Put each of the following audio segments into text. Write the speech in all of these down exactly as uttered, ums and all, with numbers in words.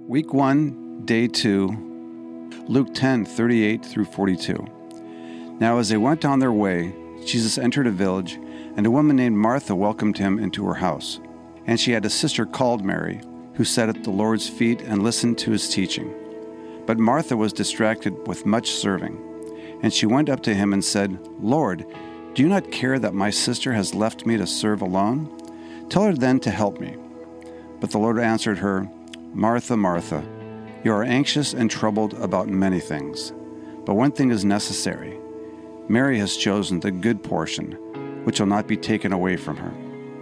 Week one, Day two, Luke ten, thirty-eight through forty-two. Now as they went on their way, Jesus entered a village, and a woman named Martha welcomed him into her house. And she had a sister called Mary, who sat at the Lord's feet and listened to his teaching. But Martha was distracted with much serving. And she went up to him and said, "Lord, do you not care that my sister has left me to serve alone? Tell her then to help me." But the Lord answered her, "Martha, Martha, you are anxious and troubled about many things, but one thing is necessary. Mary has chosen the good portion, which will not be taken away from her."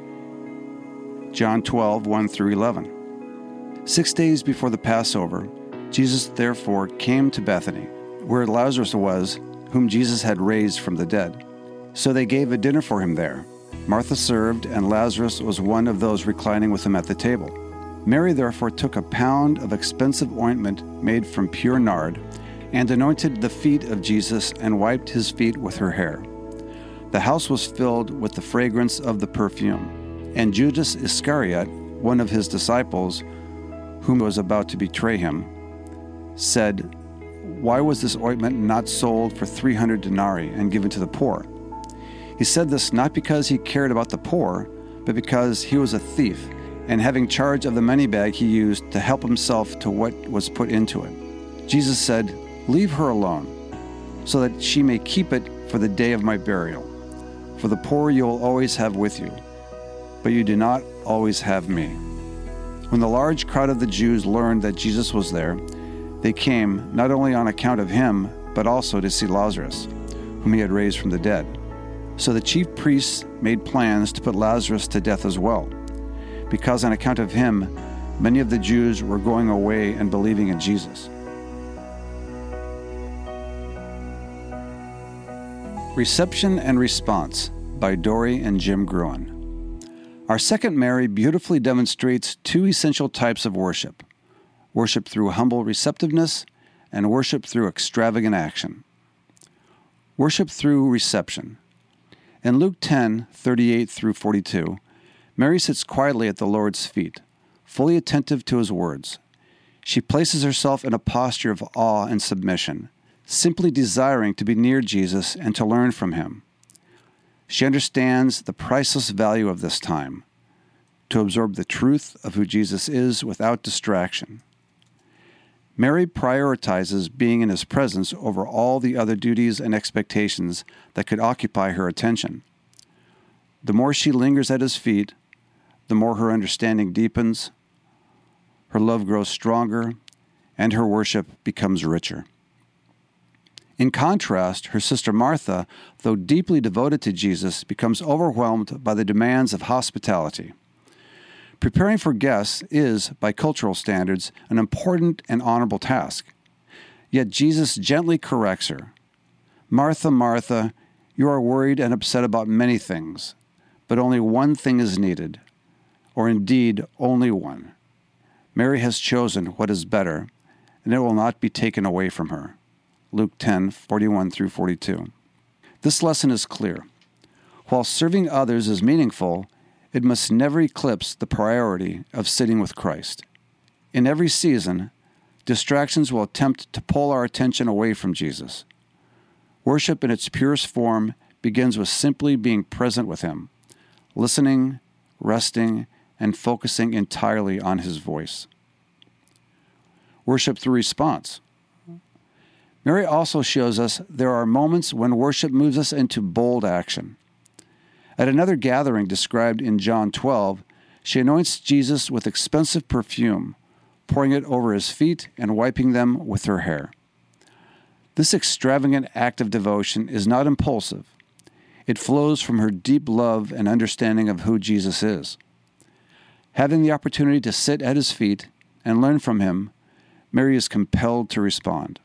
John twelve, one through eleven. Six days before the Passover, Jesus therefore came to Bethany, where Lazarus was, whom Jesus had raised from the dead. So they gave a dinner for him there. Martha served, and Lazarus was one of those reclining with him at the table. Mary therefore took a pound of expensive ointment made from pure nard, and anointed the feet of Jesus and wiped his feet with her hair. The house was filled with the fragrance of the perfume. And Judas Iscariot, one of his disciples, whom was about to betray him, said, "Why was this ointment not sold for three hundred denarii and given to the poor?" He said this not because he cared about the poor, but because he was a thief, and having charge of the money bag he used to help himself to what was put into it. Jesus said, "Leave her alone, so that she may keep it for the day of my burial. For the poor you will always have with you, but you do not always have me." When the large crowd of the Jews learned that Jesus was there, they came not only on account of him, but also to see Lazarus, whom he had raised from the dead. So the chief priests made plans to put Lazarus to death as well, because on account of him, many of the Jews were going away and believing in Jesus. Reception and Response by Dory and Jim Gruen. Our second Mary beautifully demonstrates two essential types of worship: worship through humble receptiveness and worship through extravagant action. Worship through reception. In Luke ten, thirty-eight through forty-two, Mary sits quietly at the Lord's feet, fully attentive to his words. She places herself in a posture of awe and submission, simply desiring to be near Jesus and to learn from him. She understands the priceless value of this time, to absorb the truth of who Jesus is without distraction. Mary prioritizes being in his presence over all the other duties and expectations that could occupy her attention. The more she lingers at his feet, the more her understanding deepens, her love grows stronger, and her worship becomes richer. In contrast, her sister Martha, though deeply devoted to Jesus, becomes overwhelmed by the demands of hospitality. Preparing for guests is, by cultural standards, an important and honorable task. Yet Jesus gently corrects her. "Martha, Martha, you are worried and upset about many things, but only one thing is needed, or indeed only one. Mary has chosen what is better, and it will not be taken away from her." Luke ten, forty-one through forty-two. This lesson is clear. While serving others is meaningful, it must never eclipse the priority of sitting with Christ. In every season, distractions will attempt to pull our attention away from Jesus. Worship in its purest form begins with simply being present with him, listening, resting, and focusing entirely on his voice. Worship through response. Mary also shows us there are moments when worship moves us into bold action. At another gathering described in John twelve, she anoints Jesus with expensive perfume, pouring it over his feet and wiping them with her hair. This extravagant act of devotion is not impulsive. It flows from her deep love and understanding of who Jesus is. Having the opportunity to sit at his feet and learn from him, Mary is compelled to respond.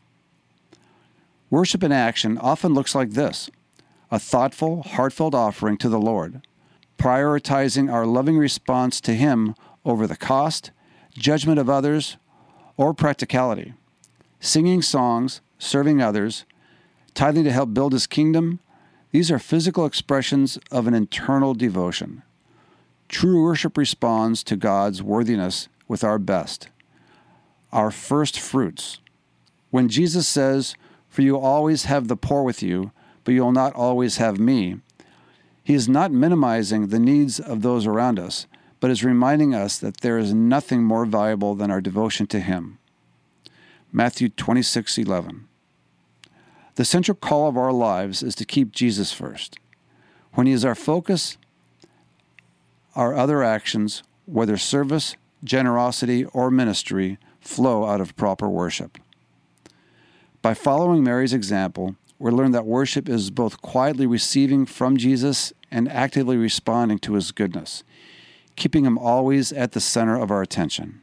Worship in action often looks like this: a thoughtful, heartfelt offering to the Lord, prioritizing our loving response to him over the cost, judgment of others, or practicality. Singing songs, serving others, tithing to help build his kingdom, these are physical expressions of an internal devotion. True worship responds to God's worthiness with our best. our first fruits. When Jesus says, "For you always have the poor with you, but you will not always have me," he is not minimizing the needs of those around us, but is reminding us that there is nothing more valuable than our devotion to him. Matthew twenty-six eleven. The central call of our lives is to keep Jesus first. When he is our focus, our other actions, whether service, generosity, or ministry, flow out of proper worship. By following Mary's example, we learn that worship is both quietly receiving from Jesus and actively responding to his goodness, keeping him always at the center of our attention.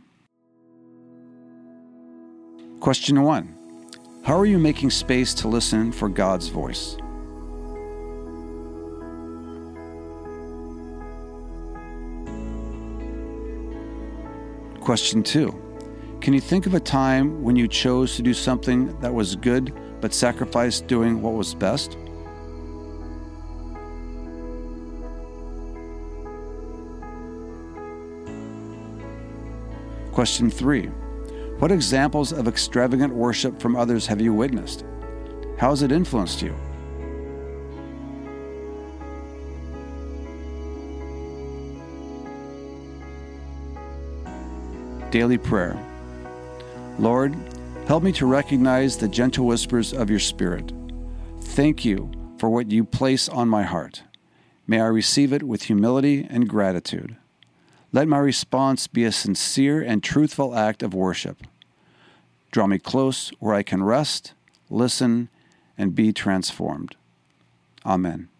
Question one. How are you making space to listen for God's voice? Question two. Can you think of a time when you chose to do something that was good but sacrificed doing what was best? Question three. What examples of extravagant worship from others have you witnessed? How has it influenced you? Daily prayer. Lord, help me to recognize the gentle whispers of your Spirit. Thank you for what you place on my heart. May I receive it with humility and gratitude. Let my response be a sincere and truthful act of worship. Draw me close where I can rest, listen, and be transformed. Amen.